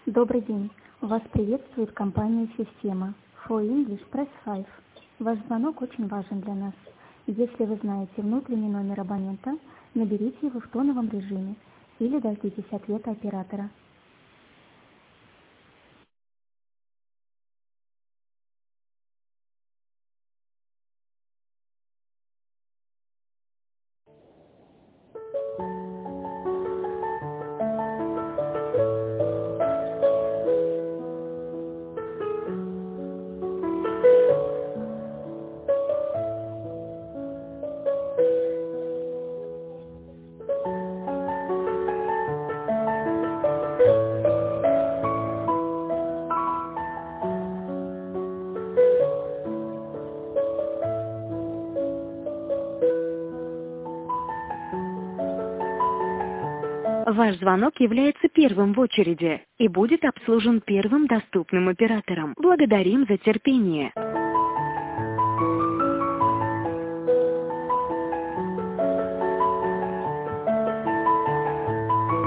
Добрый день. Вас приветствует компания «Система». For English, press 5. Ваш звонок очень важен для нас. Если вы знаете внутренний номер абонента, наберите его в тоновом режиме или дождитесь ответа оператора. Ваш звонок является первым в очереди и будет обслужен первым доступным оператором. Благодарим за терпение.